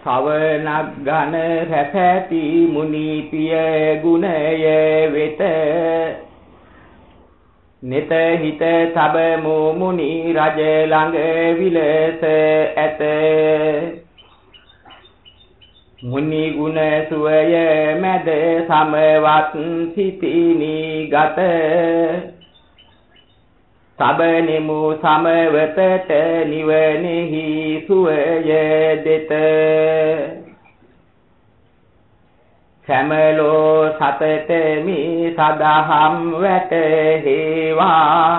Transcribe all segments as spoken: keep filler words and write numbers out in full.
සවනග්ගන රැසැති මුනිපිය ගුණය වෙත නිත හිත තබමු මුනි රජ ළඟ විලස ඇත මුනි ගුණ සුවය මැද සමවත් සිටිනි ගත සබනෙමු සමවතට නිවනෙහි සුවය දෙත සමලෝ සතත මේ සදහම් වැටේවා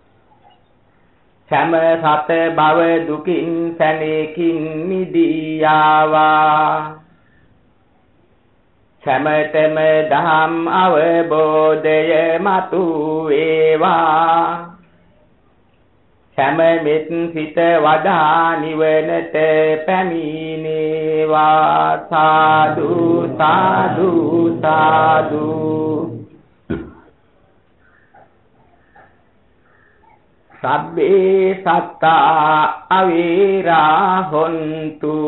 සම සත භව දුකින් සැනකින් මිදියාවා සමතම දහම් අවබෝධය මතු වේවා සමෙත් සිත වඩා නිවනට පැමිණේවා සාදු සාදු සාදු සබ්බේ සත්තා අවීරා හොන්තු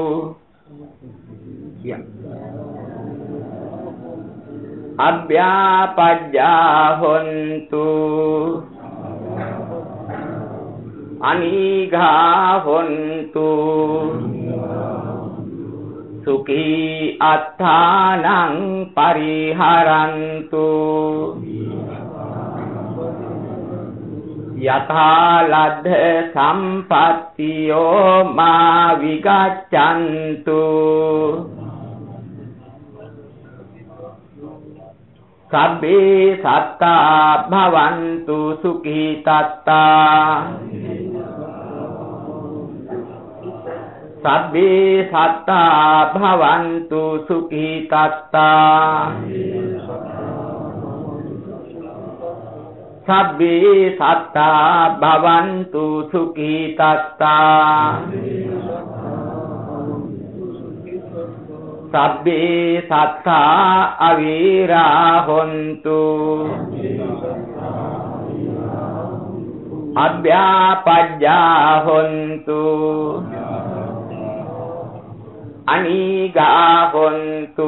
අභ්‍යාපජ්ජා හොන්තු අනිඝා හොන්තු සුඛී අත්තානං පරිහරන්තු යථා ලද්ද සම්පත්තියෝ මා විගච්ඡන්තු සබ්බේ සත්තා භවන්තු සුඛී තත්තා සබ්බේ සත්තා භවන්තු සුඛී තත්තා සබ්බේ සත්තා භවන්තු සුඛී තත්තා සබ්බේ සත්තා අවීරා හොන්තු අභ්‍යාපජ්ජා හොන්තු අනිඝා හොන්තු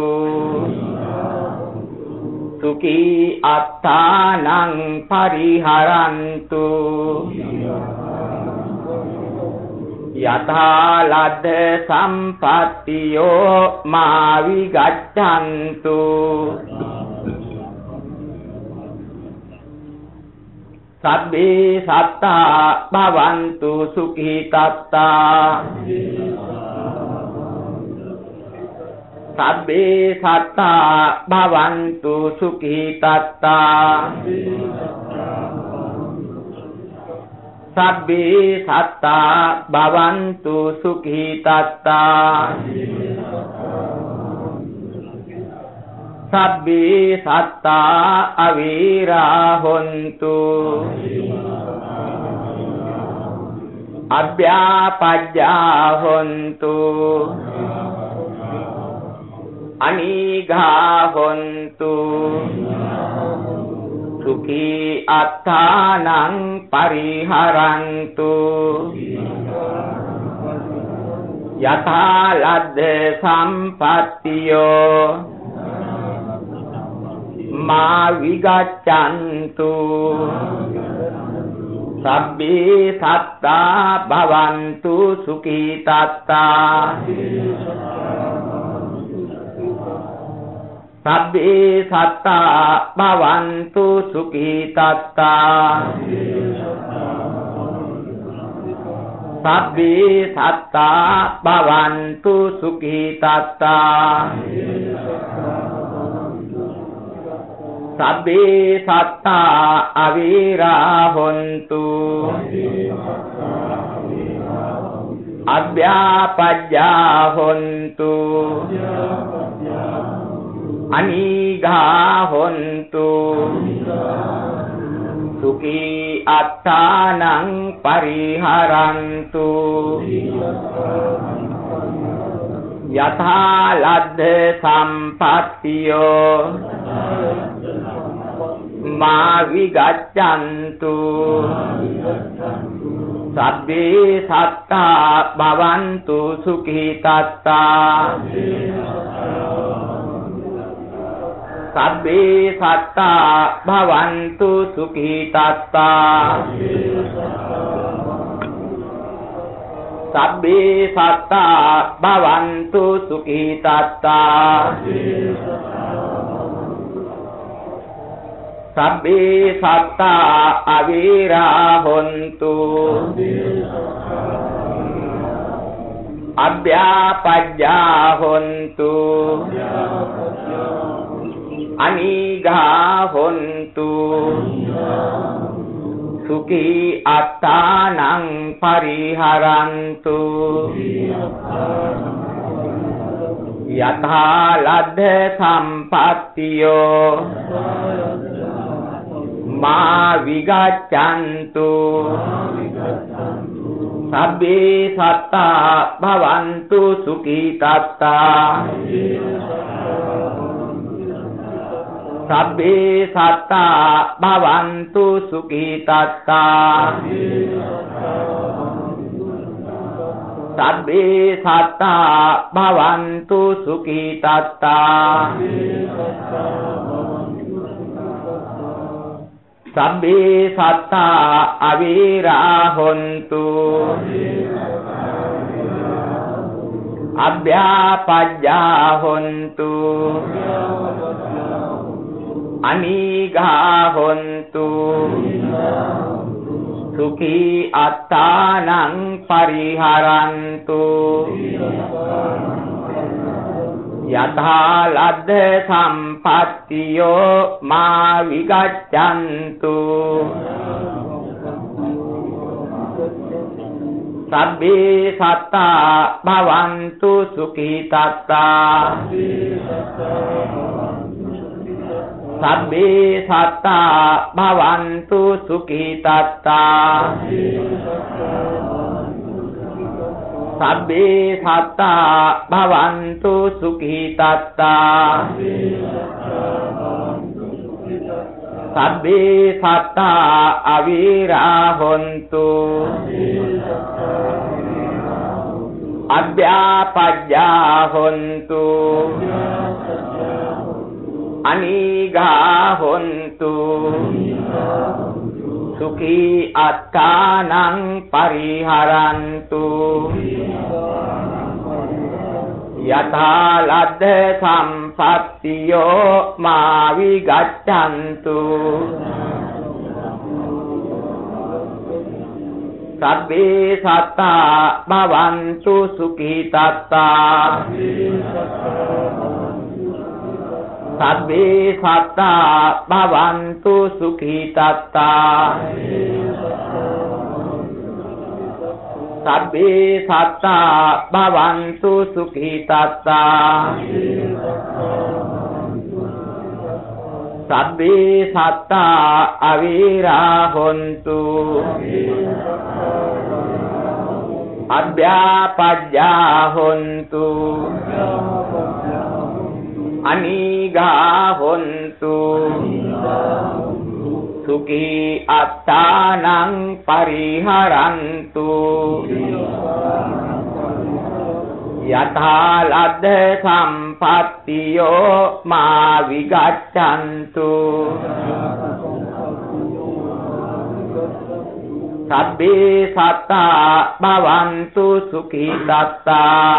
සුඛී අත්තානං පරිහරන්තු යථා ලද්ද සම්පත්තියෝ මා විගච්ඡන්තු සබ්බේ සත්තා භවන්තු සුඛී තත්තා සබ්බේ සත්තා භවන්තු සුඛී තත්තා සබ්බේ සත්තා භවන්තු සුඛී තත්තා සබ්බේ සත්තා අවීරා හොන්තු අභ්‍යාපජ්ජා හොන්තු අනිඝා හොන්තු සුඛී අත්තානං පරිහරන්තු යථා ලද්ද සම්පත්තියෝ මා විගච්ඡන්තු සබ්බේ සත්තා භවන්තු සුඛී තත්තා සබ්බේ සත්තා භවන්තු සුඛී තත්තා සබ්බේ සත්තා භවන්තු සුඛී තත්තා සබ්බේ සත්තා අවීරා හොන්තු අභ්‍යාපජ්ජා හොන්තු අනිඝා හොන්තු සුඛී අත්තානං පරිහරන්තු යථා ලද්ද සම්පත්තියෝ මා විගච්ඡන්තු Sabbe satta bhavantu sukhitatta Sabbe satta bhavantu sukhitatta Sabbe satta bhavantu sukhitatta Sabbe satta avira hontu Abhyapajja hontu Anigha hontu Sukhi attanang pariharantu Yatha ladha sampattiyo Ma vigaccantu Sabbe satta bhavantu sukhitatta Sabbe satta bhavantu sukhitatta Sabbe satta bhavantu sukhitatta Sabbe satta avira hontu Abhyapajja hontu Anigha hontu Sukhi attanang pariharantu Yatha ladha sampattiyo ma vigaccantu Sabbe satta bhavantu sukhitatta Sabbe satta bhavantu sukhitatta Sabbe satta bhavantu sukhitatta Sabbe satta avira hontu Abhyapajja hontu Anigha hontu Sukhi attanang pariharantu Yatha ladha sampattiyo ma vigaccantu Sabbe satta bhavantu sukhitatta Sabbe satta bhavantu sukhitatta Sabbe satta bhavantu sukhitatta Sabbe satta avira hontu Abhyapajja hontu Anigha hontu Sukhi attanang pariharantu Yatha ladha sampattiyo ma vigaccantu Sabbe satta bhavantu sukhitatta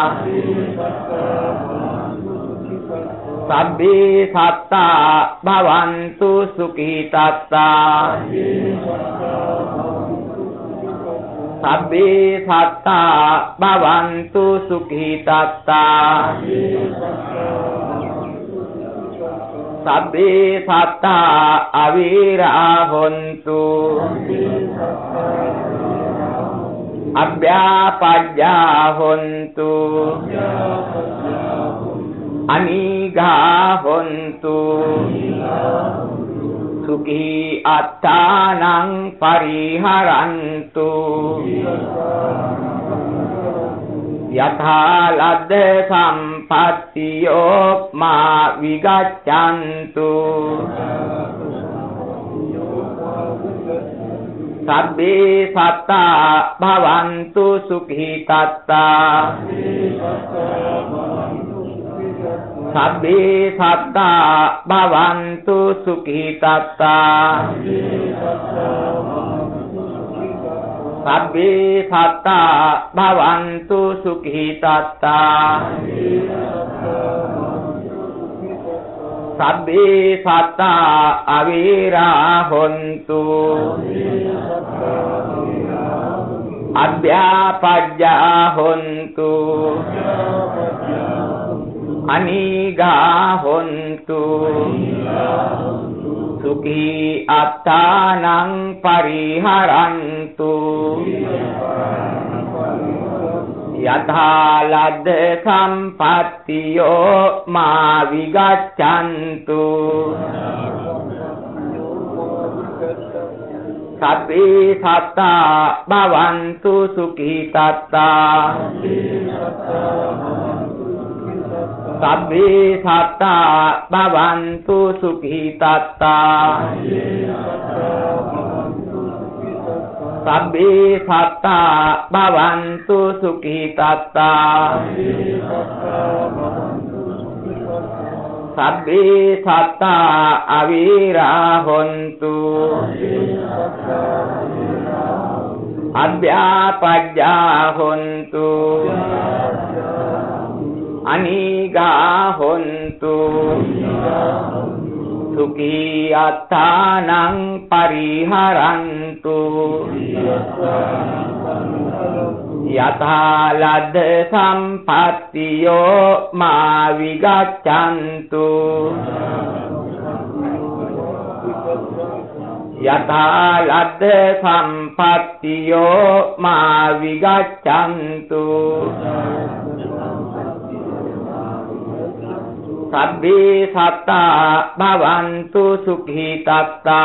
Sabbe satta bhavantu sukhitatta Sabbe satta bhavantu sukhitatta Sabbe satta avira hontu Abhyapajja hontu Anigha hontu Sukhi attanang pariharantu Yatha ladha sampattiyo ma vigaccantu Sabbe satta bhavantu sukhitatta Sabbe satta bhavantu sukhitatta Sabbe satta bhavantu sukhitatta Sabbe satta avira hontu Adhyapajja hontu Aniga hontu Sukhi attanang pariharantu Yatha ladda sampattiyo ma vigaccantu Sabbe satta bhavantu sukhitatta Sabbe satta bhavantu sukhitatta Sabbe satta bhavantu sukhitatta Sabbe satta avira hontu Adhyapajja hontu Aniga hontu Sukhi attanang pariharantu Yatha ladda sampattiyo ma vigaccantu Yatha ladda sampattiyo ma vigaccantu Sabbe satta bhavantu sukhitatta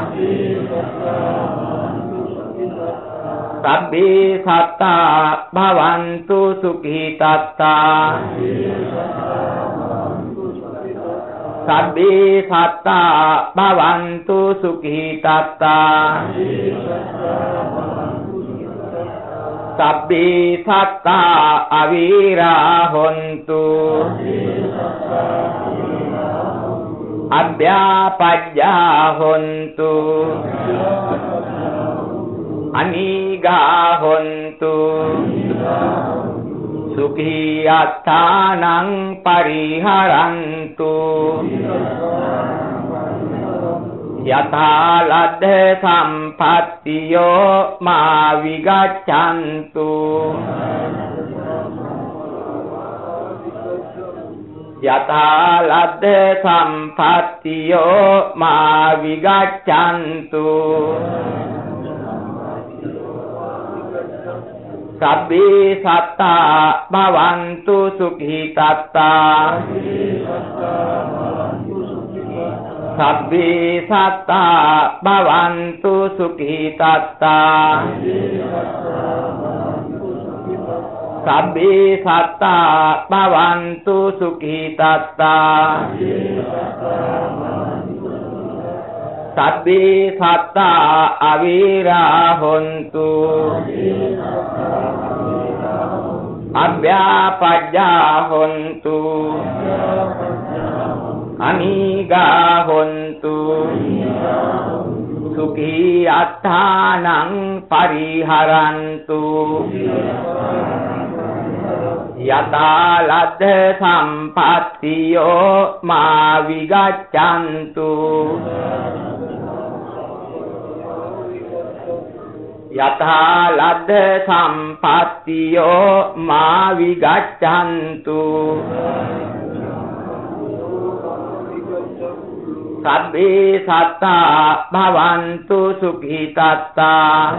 Sabbe satta bhavantu sukhitatta Sabbe satta bhavantu sukhitatta Sabbe satta avira hontu Adhyapajja hontu Aniga hontu Sukhi attanang pariharantu Yatha ladda sampattiyo ma vigaccantu Yatha ladda sampattiyo ma vigaccantu Sabbe satta bhavantu sukhitatta Sabbe satta bhavantu sukhitatta Sabbe satta bhavantu sukhitatta Sabbe satta avira hontu Adhyapajja hontu Aniga hontu Sukhi attanang pariharantu Yatha ladda sampattiyo ma vigaccantu Yatha ladda sampattiyo ma vigaccantu Sabbe satta bhavantu sukhitatta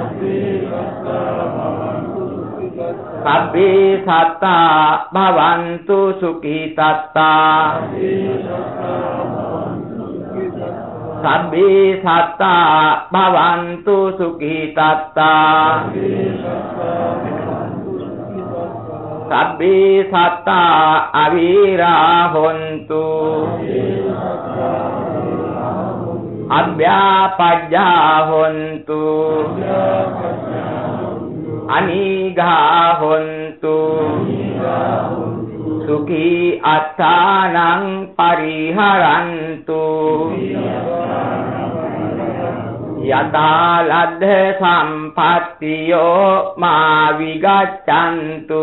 Sabbe satta bhavantu sukhitatta Sabbe satta bhavantu sukhitatta Sabbe satta avira hontu අභ්‍යාපජ්ජා හොන්තු අනීඝා හොන්තු සුඛී අත්තානං පරිහරන්තු යතා ලද්ධ සම්පත්තියෝ මා විගච්ඡන්තු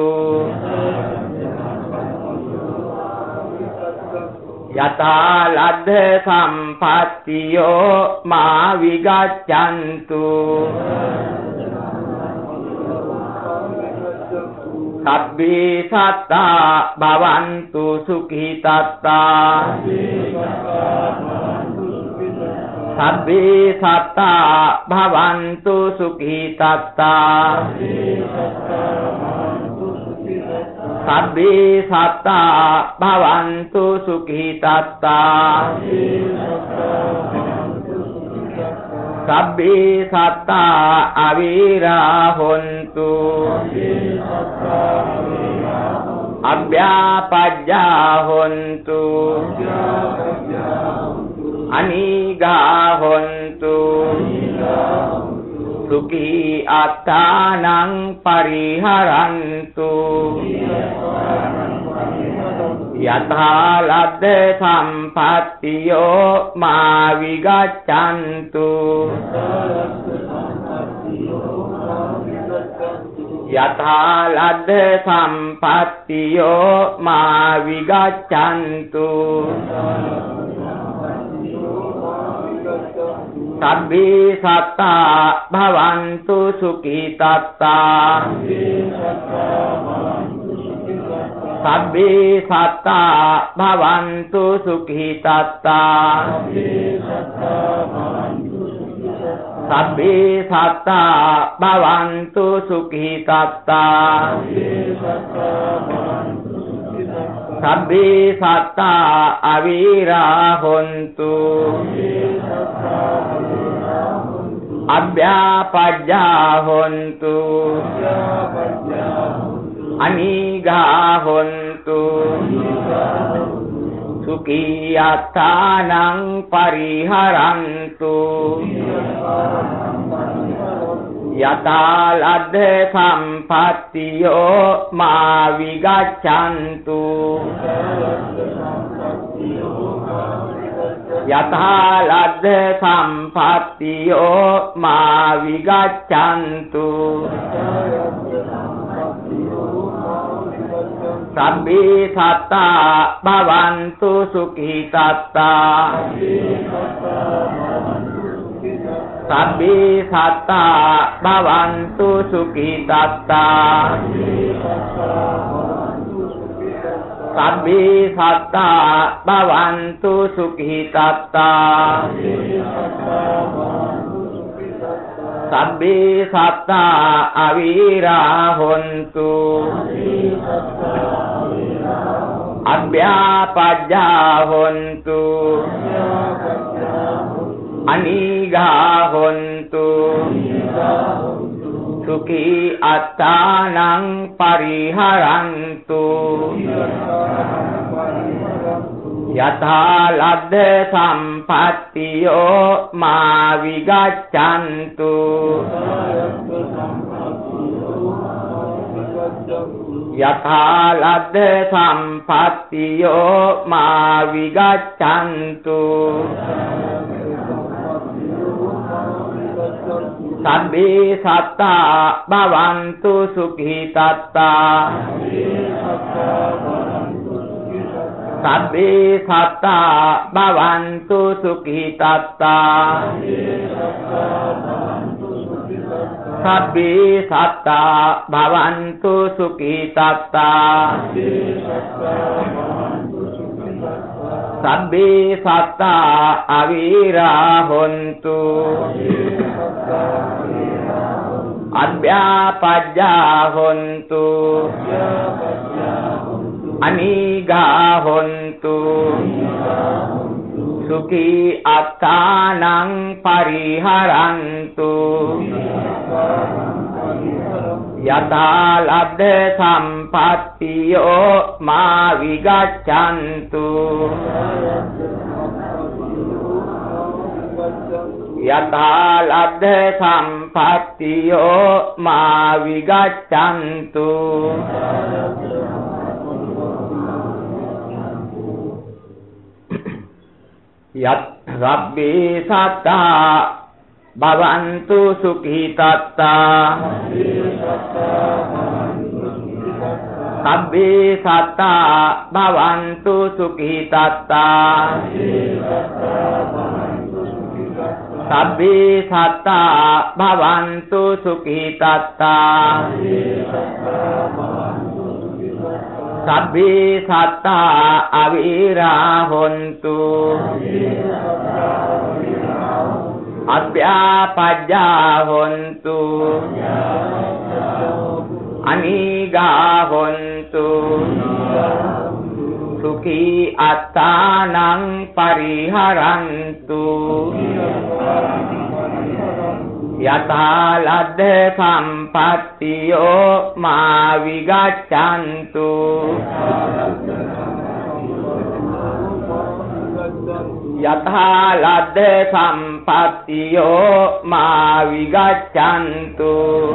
යතා ලද්ධ සම්පත්තියෝ මා විගච්ඡන්තු සබ්බේ සත්තා භවන්තු සුඛිතත්තා සබ්බේ සත්තා භවන්තු සුඛිතත්තා සබ්බේ සත්තා භවන්තු සුඛිතත්තා සබ්බේ සත්තා අවීරා හොන්තු අභ්‍යාපජ්ජා හොන්තු අනීඝා හොන්තු සුඛී අත්තානං පරිහරන්තු යතා ලද්ද සම්පත්තියෝ මා විගච්ඡන්තු යතා ලද්ද සම්පත්තියෝ මා විගච්ඡන්තු සබ්බේ සත්තා භවන්තු සුඛිතත්තා සබ්බේ සත්තා භවන්තු සුඛිතත්තා සබ්බේ සත්තා භවන්තු සුඛිතත්තා සබ්බේ සත්තා අවීරා හොන්තු අභ්‍යාපජ්ජා හොන්තු අනීඝා හොන්තු සුඛී අත්තානං පරිහරන්තු යතා ලද්ද සම්පත්තියෝ මා විගච්ඡන්තු යතා ලද්ද සම්පත්තියෝ මා විගච්ඡන්තු සබ්බේ සත්තා භවන්තු සුඛිතත්තා සබ්බේ සත්තා භවන්තු සුඛිතත්තා සබ්බේ සත්තා භවන්තු සුඛිතත්තා සබ්බේ සත්තා අවීරා හොන්තු අභ්‍යාපජ්ජා හොන්තු අනීඝා හොන්තු සුඛී අත්තානං පරිහරන්තු යතා ලද්ද සම්පත්තියෝ මා විගච්ඡන්තු යතා ලද්ද සම්පත්තියෝ මා විගච්ඡන්තු සබ්බේ සත්තා භවන්තු සුඛිතත්තා සබ්බේ සත්තා භවන්තු සුඛිතත්තා සබ්බේ සත්තා භවන්තු සුඛිතත්තා සබ්බේ සත්තා අවීරා හොන්තු අභ්‍යාපජ්ජා හොන්තු අනීඝා හොන්තු සුඛී අත්තානං පරිහරන්තු යතා ලද්ද සම්පත්තියෝ මා විගච්ඡන්තු යථා ලද්ද සම්පත්තියෝ මා විගච්ඡන්තු යත් රබ්බේ සත්තා භවන්තු සුඛිතත්තා සබ්බේ සත්තා භවන්තු සුඛිතත්තා සබ්බේ සත්තා භවන්තු සුඛිතත්තා සබ්බේ සත්තා අවීරා හොන්තු අභ්‍යාපජ්ජා හොන්තු අනීගා හොන්තු සුඛී අත්තානං පරිහරන්තු යථා ලද්ද සම්පත්තියෝ මා විගච්ඡන්තු යථා ලද්ද සම්පත්තියෝ මා විගච්ඡන්තු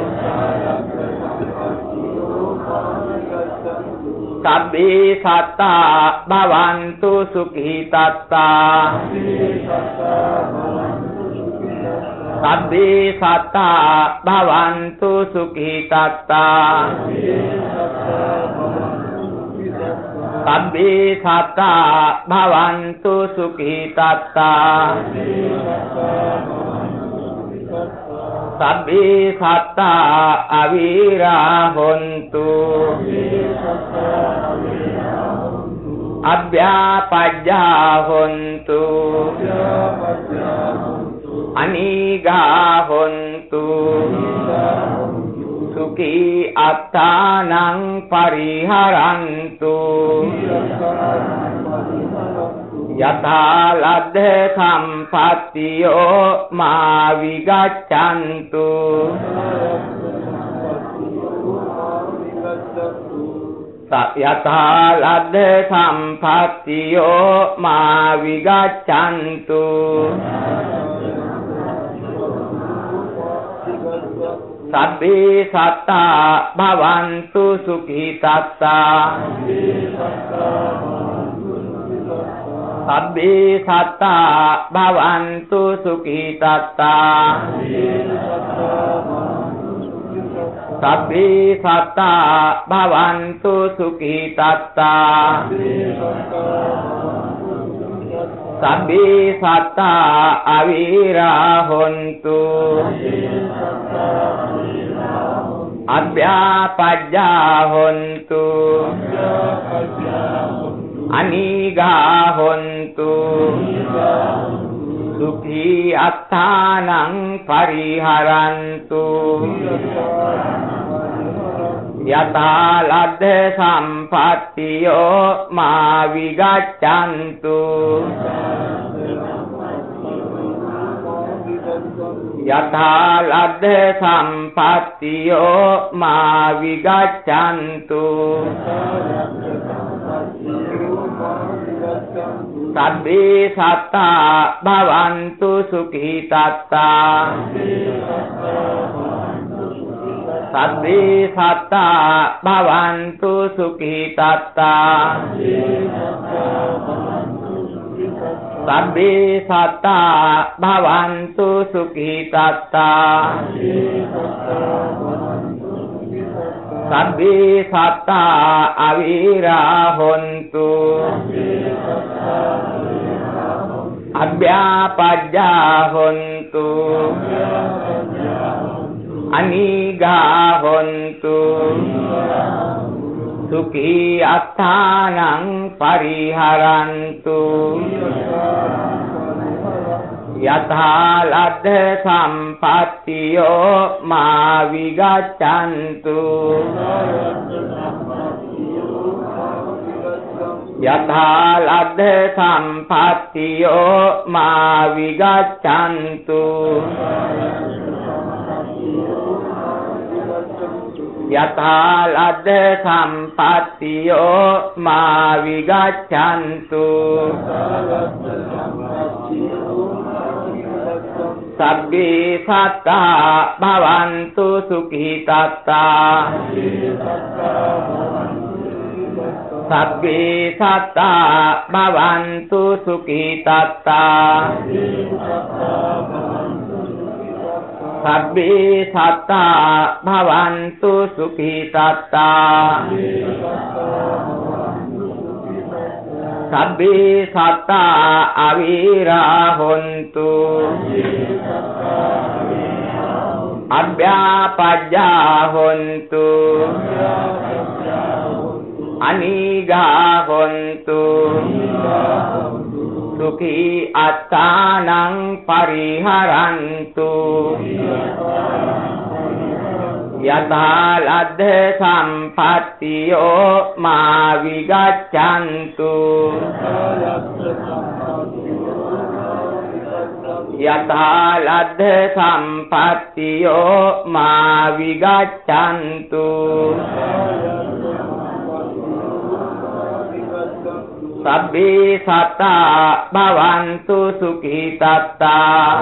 සබ්බේ සත්තා භවන්තු සුඛිතත්තා සබ්බේ සත්තා භවන්තු සුඛිතත්තා සබ්බේ සත්තා භවන්තු සුඛිතත්තා සබ්බේ සත්තා අවීරා හොන්තු අභ්‍යාපජ්ජා හොන්තු අනීගා හොන්තු සුඛී අත්තානං පරිහරන්තු යථා ලද්ද සම්පත්තියෝ මා විගච්ඡන්තු යථා ලද්ද සම්පත්තියෝ මා විගච්ඡන්තු සබ්බේ සත්තා භවන්තු සුඛිතත්තා සබ්බේ සත්තා භවන්තු සුඛිතත්තා සබ්බේ සත්තා භවන්තු සුඛිතත්තා සබ්බේ සත්තා අවීරා හොන්තු අභ්‍යාපජ්ජා හොන්තු අනීගා හොන්තු සුඛී අත්තානං පරිහරන්තු යථා ලද්ද සම්පත්තියෝ මා විගච්ඡන්තු යථා ලද්ද සම්පත්තියෝ මා විගච්ඡන්තු සබ්බේ සත්තා භවන්තු සුඛිතත්තා සබ්බේ සත්තා භවන්තු සුඛිතත්තා සබ්බේ සත්තා භවන්තු සුඛිතත්තා සබ්බේ සත්තා අවීරා හොන්තු අභ්‍යාපජ්ජා හොන්තු අනීගා හොන්තු සුඛී අත්තානං පරිහරන්තු යථා ලද්ද සම්පත්තියෝ මා විගච්ඡන්තු යථා ලද්ද සම්පත්තියෝ මා විගච්ඡන්තු යථා ලද්ද සම්පත්තියෝ මා විගච්ඡන්තු Sabbi satta bhavantu sukhitatta Sabbi satta bhavantu sukhitatta Sabbi satta bhavantu sukhitatta Sabbi satta avira hontu Abhyapajja hontu Aniga hontu Sukhi attanang pariharantu Yatha ladha sampattiyo ma vigaccantu Yatha ladha sampattiyo ma vigaccantu Sabbi satta bhavantu sukhitatta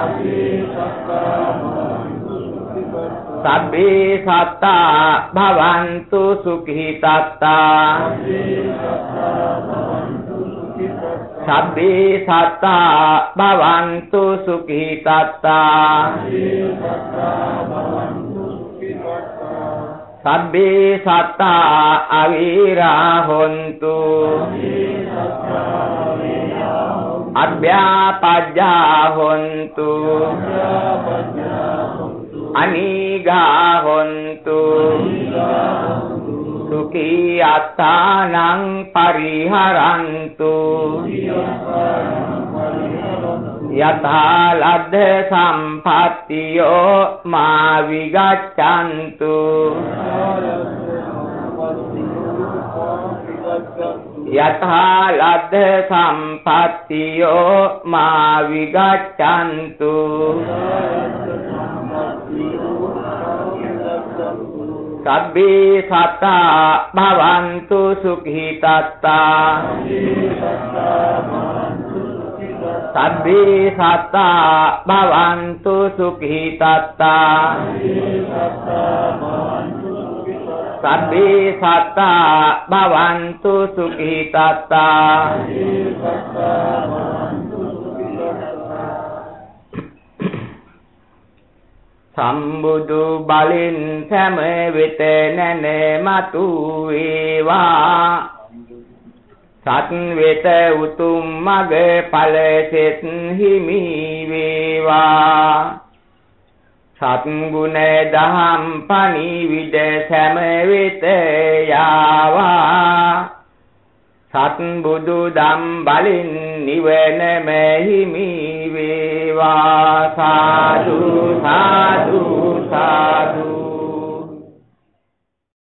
Sabbi satta bhavantu sukhitatta Sabbi satta bhavantu sukhitatta Sabbi satta avira hontu Abhyapajja hontu Aniga hontu Sukhi attanang pariharantu Yatha ladha sampattiyo ma vigaccantu Yatha ladha sampattiyo ma vigaccantu Sabbi satta bhavantu sukhitatta Sabbi satta bhavantu sukhitatta Sabbi satta bhavantu sukhitatta Sambudu balin සෑම වෙත නැන මතු වේවා සත් වෙත උතුම් මග ඵල සෙත් හිමි වේවා සත් ගුණ දහම් පණිවිඩ සෑම වෙත යාවා සත් බුදු දම් බලෙන් නිවනම හිමි වේවා සාදු